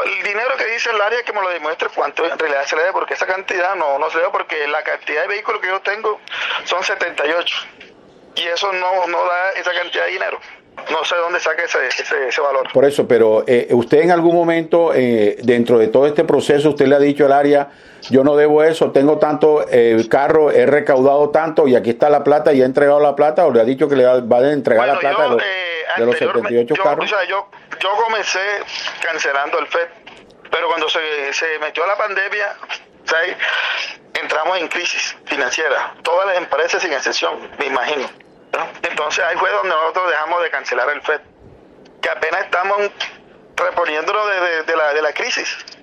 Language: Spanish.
el dinero que dice el área que me lo demuestre cuánto en realidad se le debe, porque esa cantidad no se le debe, porque la cantidad de vehículos que yo tengo son 78 y eso no da esa cantidad de dinero. No sé dónde saque ese valor. Por eso, pero usted en algún momento, dentro de todo este proceso, usted le ha dicho al área, yo no debo eso, tengo tanto carro, he recaudado tanto y aquí está la plata y ha entregado la plata, o le ha dicho que le va a entregar la plata de los 78 carros. O sea, yo comencé cancelando el FED, pero cuando se metió la pandemia, ¿sabes? Entramos en crisis financiera, todas las empresas sin excepción, me imagino, ¿no? Entonces ahí fue donde nosotros dejamos de cancelar el FED, que apenas estamos reponiéndonos de la crisis.